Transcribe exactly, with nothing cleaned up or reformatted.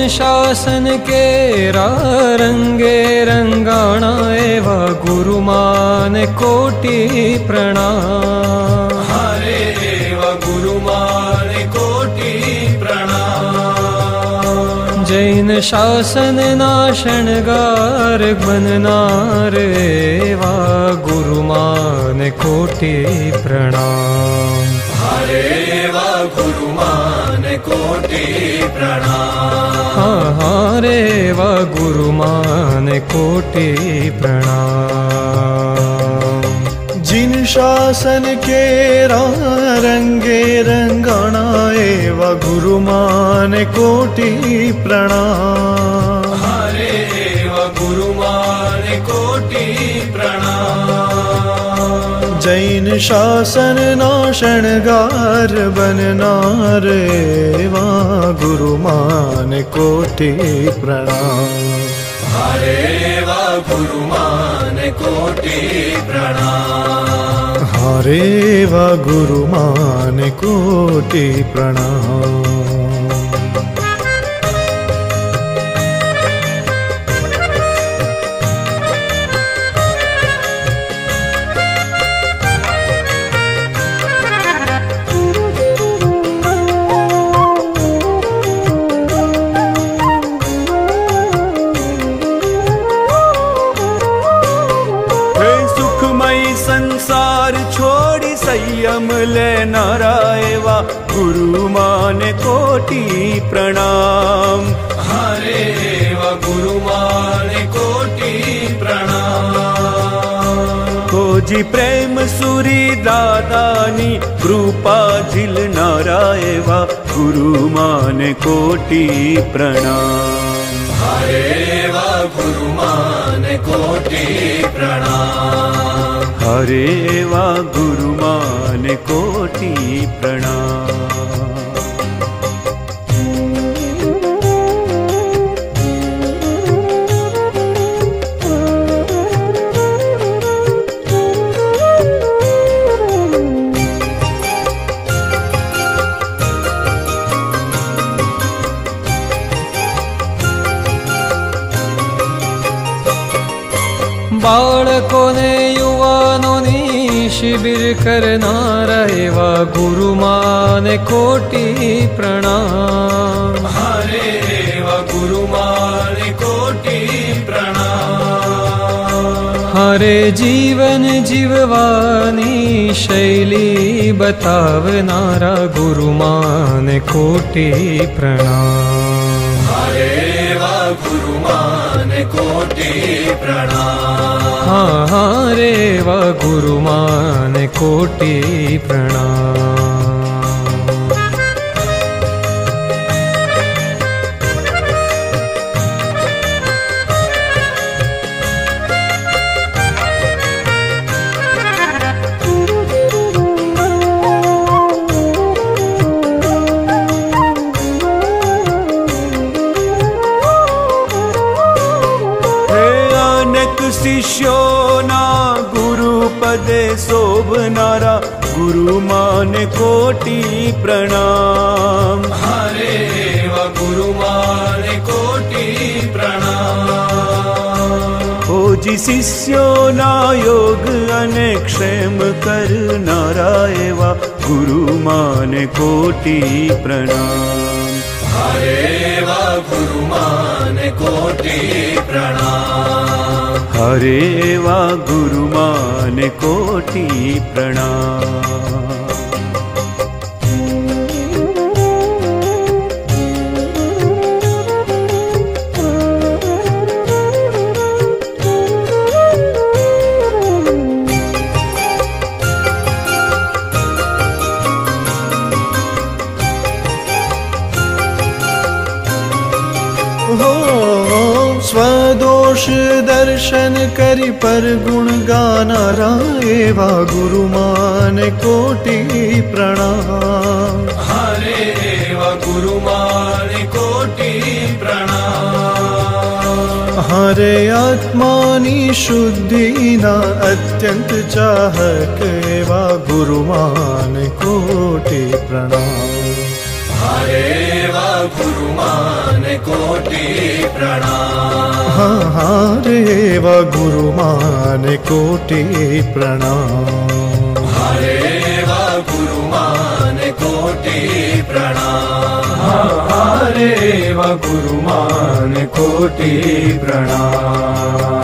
शासन के रंगे रंगाणा एवा गुरुमान कोटि प्रणाम। हरे एवा गुरुमान कोटि प्रणाम। जैन शासन ना शणगार बननार एवा गुरुमान कोटि प्रणाम। हरे एवा गुरुमान कोटि प्रणाम। हरे वा गुरुमान कोटि प्रणाम। जिन शासन के रंगे रंगाणा एवा गुरुमान कोटि प्रणाम। हरे एवा गुरुमान कोटि प्रणाम। जैन शासन ना शणगार बननार एवा गुरुमान कोटि प्रणाम। हरे एवा गुरुमान कोटि प्रणाम। हरे वा गुरुमान कोटि प्रणाम। संसार छोड़ी संयम लेनारा एवा गुरुमान कोटि प्रणाम। हरे एवा गुरुमान कोटि प्रणाम। खोजी प्रेम सुरी दादानी कृपा झिलनारा एवा गुरुमान कोटि प्रणाम। हरे एवा गुरुमान कोटि प्रणाम। हरे वा गुरुमान कोटि प्रणाम। बाळकोने युवानोनी शिबिर करनारा एवा गुरुमान कोटि प्रणाम। हरे एवा गुरुमान कोटि प्रणाम। हरे जीवन जीववानी शैली बतावनारा गुरुमान कोटि प्रणाम। हरे एवा गुरुमान कोटि प्रणाम। हरे वा गुरुमान कोटि प्रणाम। शिष्यों ना गुरु पदे शोभनारा गुरुमान कोटि प्रणाम। हरे वा गुरुमान कोटि प्रणाम। खोजी शिष्यों ना योग अने क्षेम करनारा एवा गुरुमान कोटि प्रणाम। हरे वा गुरुमान कोटि प्रणाम। हरे वा गुरुमान कोटि प्रणाम। स्वदोष दर्शन करि पर गुण गानारा एवा गुरुमान कोटि प्रणाम। हरे वा गुरुमान कोटि प्रणाम। हरे आत्मानी शुद्धि ना अत्यंत चाहक एवा गुरुमान कोटि प्रणाम। हरे वा गुरुमान कोटि प्रणाम। हाँ हरे वा गुरुमान कोटि प्रणाम। हरे वा गुरुमान कोटि प्रणाम। हरे वा गुरुमान कोटि प्रणाम।